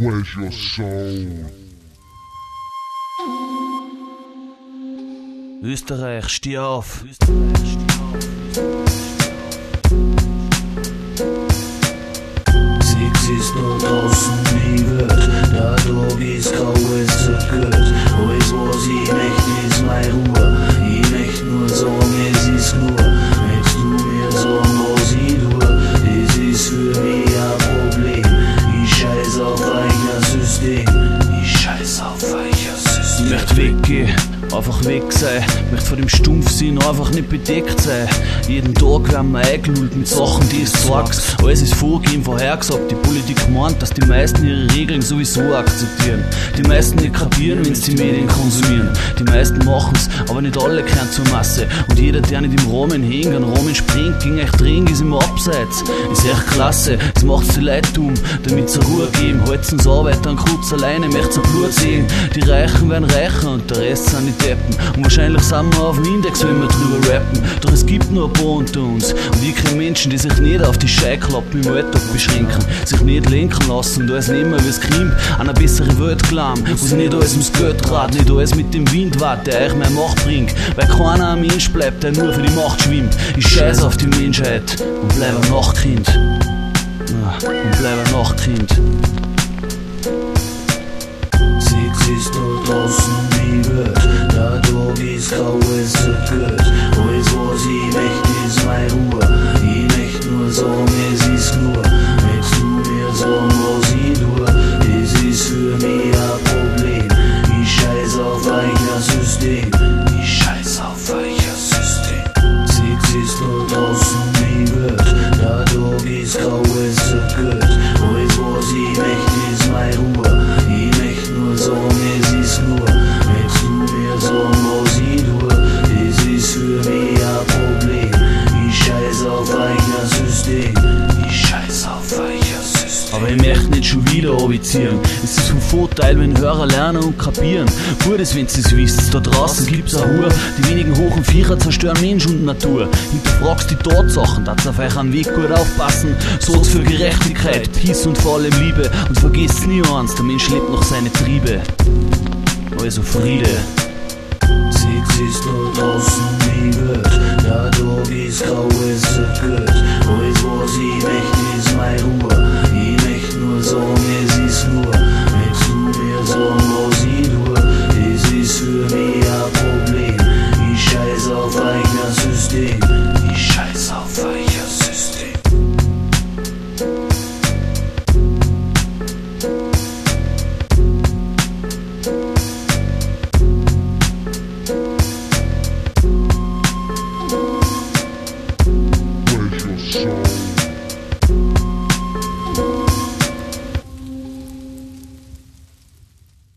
Where's your soul? Österreich, steh auf! Six ist nur draußen wie wird, der Tag ist grau, es wird gut. Alles was ich möchte ist meine Ruhe, ich möchte nur sagen, es ist nur. Möchtest du mir sagen, was ich tue, das ist für mich ein Problem. Ich scheiß auf euer System, ich scheiß auf euer System. Möcht weggehen, einfach weg sein, möcht vor dem Stumpfsinn einfach nicht bedeckt sein. Jeden Tag werden wir eingelullt mit Sachen, die es sagst. Alles ist vorgegeben, vorhergesagt. Die Politik meint, dass die meisten ihre Regeln sowieso akzeptieren. Die meisten nicht kapieren, wenn sie die Medien konsumieren. Die meisten machen's, aber nicht alle gehören zur Masse. Und jeder, der nicht im Rahmen hängt, einen Rahmen springt, gegen euch drin, ist im Abseits. Ist echt klasse, das macht's die Leute dumm, damit sie Ruhe geben. Halten's Arbeit an Kruz alleine, möcht's ein Blut sehen. Die Reichen werden reicher und der Rest sind die Deppen. Und wahrscheinlich sind wir auf dem Index, wenn wir drüber rappen. Doch es gibt nur ein paar unter uns. Und ich kenne Menschen, die sich nicht auf die Scheiklappen im Alltag beschränken, sich nicht lenken lassen und alles nehmen, wie es kommt, an eine bessere Welt glauben, wo sie nicht alles ums Geld dreht, nicht alles mit dem Wind wart, der euch mehr Macht bringt, weil keiner ein Mensch bleibt, der nur für die Macht schwimmt. Ich scheiß auf die Menschheit und bleib ein Nachtkind. Und bleib ein Nachtkind. Six ist nur draußen wie wird, der Tag ist grau, es wird gut. Alles was ich möchte ist meine Ruhe, ich möchte nur sagen, es ist nur. Möchtest du mir sagen, was ich tue, das ist für mich ein Problem. Ich scheiß auf euer System, ich scheiß auf euer System. Six ist nur draußen wie wird, der Tag ist grau, es wird gut. Alles was ich möchte ist meine Ruhe, ich möchte nur sagen, es ist nur. Möchtest du mir sagen, was ich tue, das ist für mich ein Problem. Ich scheiß auf euer System, ich scheiß auf euer System. Aber ich möchte nicht schon wieder abziehen. Es ist ein Vorteil, wenn Hörer lernen und kapieren. Gut ist, wenn sie es wisst. Da draußen gibt's eine Hur. Die wenigen hohen Viecher zerstören Mensch und Natur. Hinterfragst die Tatsachen, dass auf euch am Weg gut aufpassen. Sorgt für Gerechtigkeit, Peace und vor allem Liebe. Und vergesst nie eins, der Mensch lebt noch seine Triebe. Also Friede. Six ist nur